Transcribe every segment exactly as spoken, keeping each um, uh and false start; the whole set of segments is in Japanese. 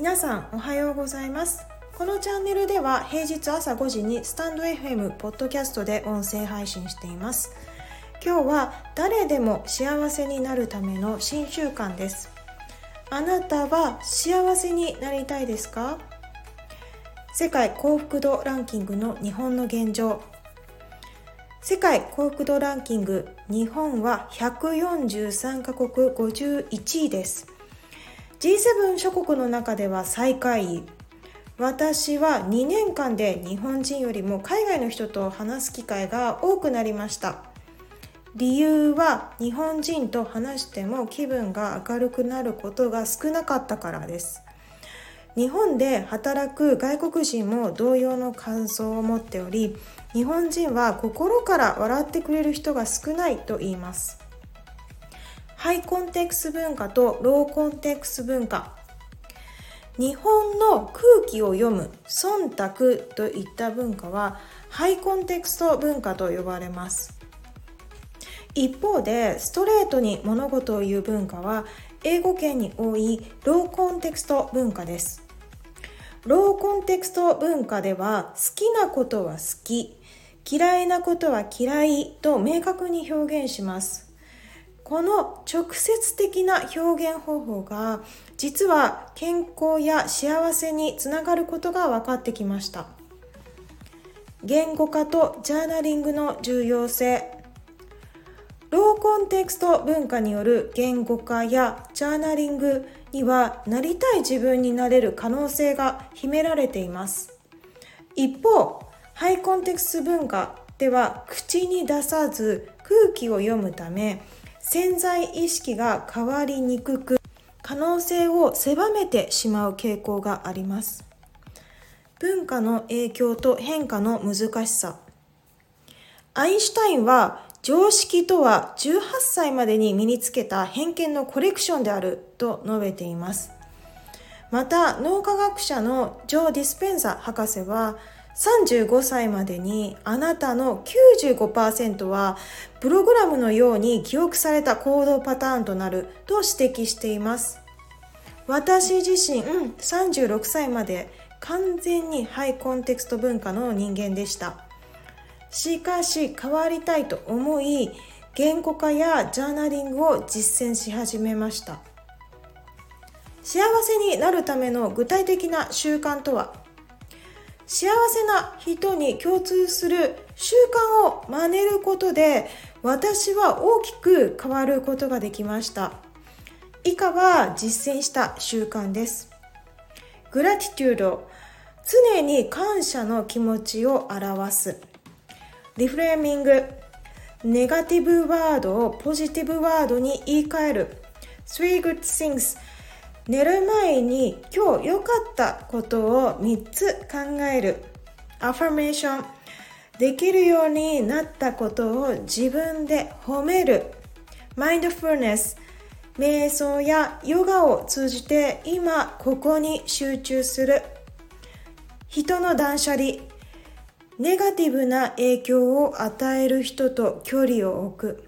皆さんおはようございます。このチャンネルでは平日朝ごじにスタンド エフエム ポッドキャストで音声配信しています。今日は誰でも幸せになるための新習慣です。あなたは幸せになりたいですか？世界幸福度ランキングの日本の現状。世界幸福度ランキング、日本はひゃくよんじゅうさんカ国ごじゅういちいです。ジーセブン 諸国の中では最下位。私はにねんかんで日本人よりも海外の人と話す機会が多くなりました。理由は日本人と話しても気分が明るくなることが少なかったからです。日本で働く外国人も同様の感想を持っており、日本人は心から笑ってくれる人が少ないと言います。ハイコンテクスト文化とローコンテクスト文化。日本の空気を読む忖度といった文化はハイコンテクスト文化と呼ばれます。一方でストレートに物事を言う文化は英語圏に多いローコンテクスト文化です。ローコンテクスト文化では好きなことは好き、嫌いなことは嫌いと明確に表現します。この直接的な表現方法が実は健康や幸せにつながることが分かってきました。言語化とジャーナリングの重要性。ローコンテクスト文化による言語化やジャーナリングにはなりたい自分になれる可能性が秘められています。一方、ハイコンテクスト文化では口に出さず空気を読むため潜在意識が変わりにくく可能性を狭めてしまう傾向があります。文化の影響と変化の難しさ。アインシュタインは常識とはじゅうはっさいまでに身につけた偏見のコレクションであると述べています。また脳科学者のジョー・ディスペンザ博士はさんじゅうごさいまでにあなたの きゅうじゅうごパーセント はプログラムのように記憶された行動パターンとなると指摘しています。私自身さんじゅうろくさいまで完全にハイコンテクスト文化の人間でした。しかし変わりたいと思い、言語化やジャーナリングを実践し始めました。幸せになるための具体的な習慣とは、幸せな人に共通する習慣を真似ることで私は大きく変わることができました。以下は実践した習慣です。グラティテュード、常に感謝の気持ちを表す。リフレーミング、ネガティブワードをポジティブワードに言い換える。Three good things、寝る前に今日良かったことをみっつ考える。アファメーション、できるようになったことを自分で褒める。マインドフルネス、瞑想やヨガを通じて今ここに集中する。人の断捨離、ネガティブな影響を与える人と距離を置く。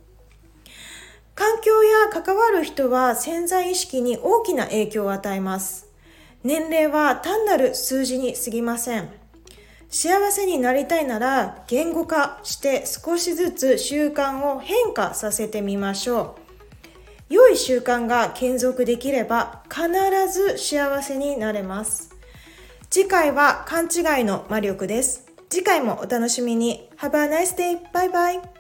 環境や関わる人は潜在意識に大きな影響を与えます。年齢は単なる数字に過ぎません。幸せになりたいなら言語化して少しずつ習慣を変化させてみましょう。良い習慣が継続できれば必ず幸せになれます。次回は勘違いの魔力です。次回もお楽しみに。Have a nice day. Bye bye.